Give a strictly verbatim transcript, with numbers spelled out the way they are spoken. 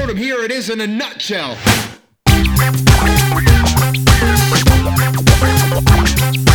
told him here it is in a nutshell.